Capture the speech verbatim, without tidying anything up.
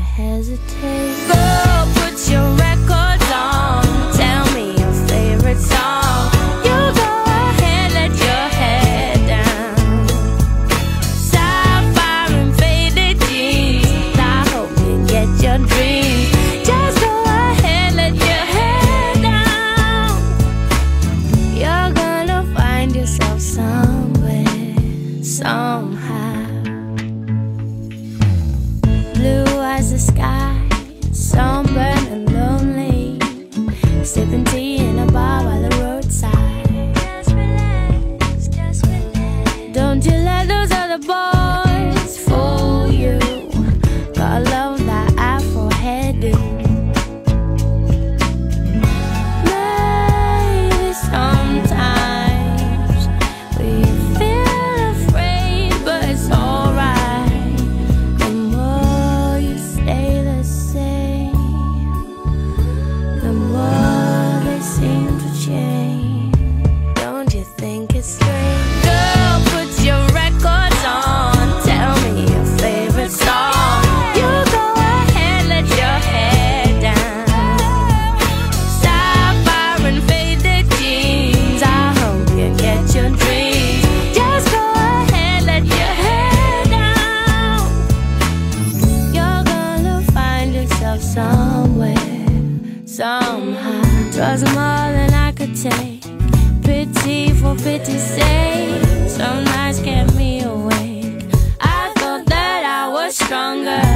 hesitate. Girl, put your records on, tell me your favorite song. You go ahead, let your head down. Sapphire and faded jeans, I hope you get your dreams. Just go ahead, let your head down. You're gonna find yourself somewhere, somehow. Blue as the sky, sunburned and lonely, sipping tea in a bar by the roadside. Just relax, just relax. Don't you let those other boys fool you. Gotta love that Afro hairdo. Maybe sometimes we feel afraid, but it's alright. The more you stay the same, the more they seem to change. Don't you think it's strange? Girl, put your records on, tell me your favorite song. You go ahead, let your head down. Sapphire and faded jeans, I hope you get your dreams. Just go ahead, let your head down. You're gonna find yourself somewhere, somehow. Twas more than I could take, pity for pity's sake. Some nights kept me awake, I thought that I was stronger.